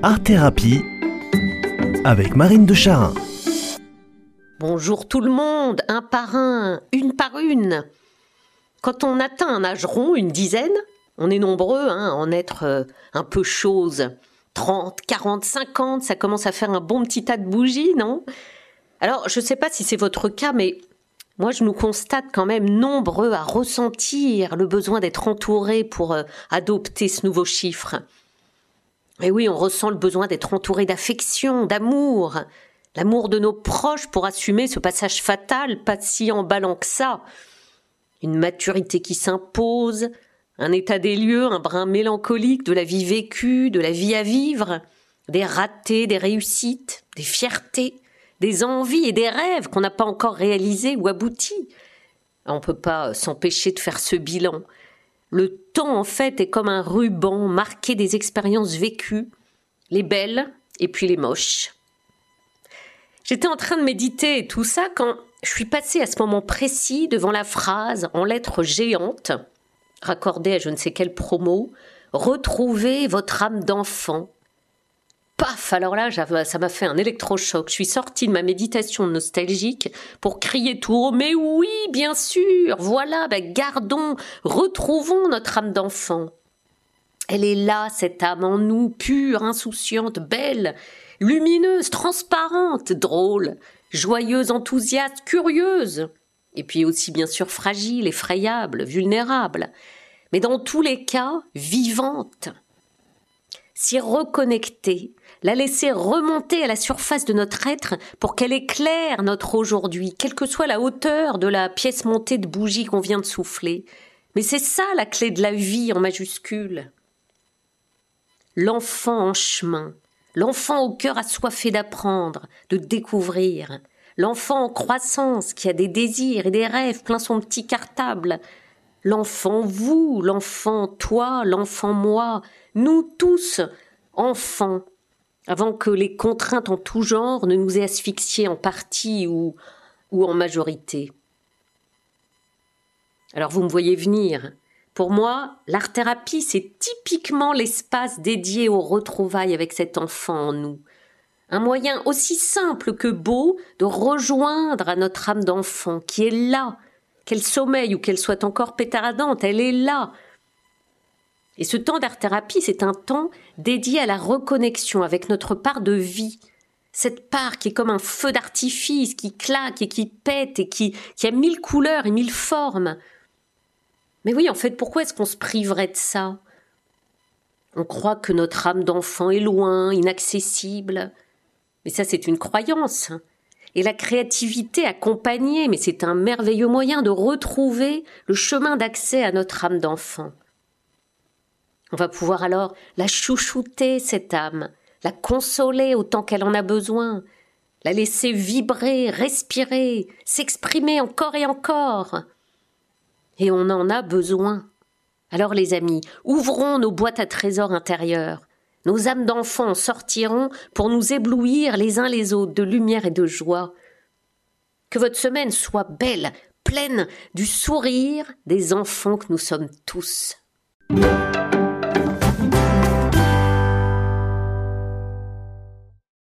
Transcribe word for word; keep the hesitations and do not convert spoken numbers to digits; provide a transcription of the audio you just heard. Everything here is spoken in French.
Art Thérapie avec Marine de Charin. Bonjour tout le monde, un par un, une par une. Quand on atteint un âge rond, une dizaine, on est nombreux hein, à en être euh, un peu chose. trente, quarante, cinquante, ça commence à faire un bon petit tas de bougies, non ? Alors, je ne sais pas si c'est votre cas, mais moi, je nous constate quand même nombreux à ressentir le besoin d'être entourés pour euh, adopter ce nouveau chiffre. Et oui, on ressent le besoin d'être entouré d'affection, d'amour, l'amour de nos proches pour assumer ce passage fatal, pas si emballant que ça. Une maturité qui s'impose, un état des lieux, un brin mélancolique de la vie vécue, de la vie à vivre, des ratés, des réussites, des fiertés, des envies et des rêves qu'on n'a pas encore réalisés ou aboutis. On ne peut pas s'empêcher de faire ce bilan. Le temps, en fait, est comme un ruban marqué des expériences vécues, les belles et puis les moches. J'étais en train de méditer tout ça quand je suis passée à ce moment précis devant la phrase en lettres géantes, raccordée à je ne sais quelle promo, « Retrouvez votre âme d'enfant ». Paf, alors là, ça m'a fait un électrochoc. Je suis sortie de ma méditation nostalgique pour crier tout haut. Mais oui, bien sûr, voilà, ben gardons, retrouvons notre âme d'enfant. Elle est là, cette âme en nous, pure, insouciante, belle, lumineuse, transparente, drôle, joyeuse, enthousiaste, curieuse. Et puis aussi, bien sûr, fragile, effrayable, vulnérable. Mais dans tous les cas, vivante. S'y reconnecter, la laisser remonter à la surface de notre être pour qu'elle éclaire notre aujourd'hui, quelle que soit la hauteur de la pièce montée de bougie qu'on vient de souffler. Mais c'est ça la clé de la vie en majuscule. L'enfant en chemin, l'enfant au cœur assoiffé d'apprendre, de découvrir, l'enfant en croissance qui a des désirs et des rêves plein son petit cartable, l'enfant vous, l'enfant toi, l'enfant moi, nous tous, enfants, avant que les contraintes en tout genre ne nous aient asphyxiés en partie ou, ou en majorité. Alors vous me voyez venir. Pour moi, l'art-thérapie, c'est typiquement l'espace dédié aux retrouvailles avec cet enfant en nous. Un moyen aussi simple que beau de rejoindre à notre âme d'enfant qui est là, qu'elle sommeille ou qu'elle soit encore pétaradante, elle est là. Et ce temps d'art-thérapie, c'est un temps dédié à la reconnexion avec notre part de vie. Cette part qui est comme un feu d'artifice, qui claque et qui pète et qui, qui a mille couleurs et mille formes. Mais oui, en fait, pourquoi est-ce qu'on se priverait de ça ? On croit que notre âme d'enfant est loin, inaccessible. Mais ça, c'est une croyance. Et la créativité accompagnée, mais c'est un merveilleux moyen de retrouver le chemin d'accès à notre âme d'enfant. On va pouvoir alors la chouchouter, cette âme, la consoler autant qu'elle en a besoin, la laisser vibrer, respirer, s'exprimer encore et encore. Et on en a besoin. Alors les amis, ouvrons nos boîtes à trésors intérieures. Nos âmes d'enfants sortiront pour nous éblouir les uns les autres de lumière et de joie. Que votre semaine soit belle, pleine du sourire des enfants que nous sommes tous.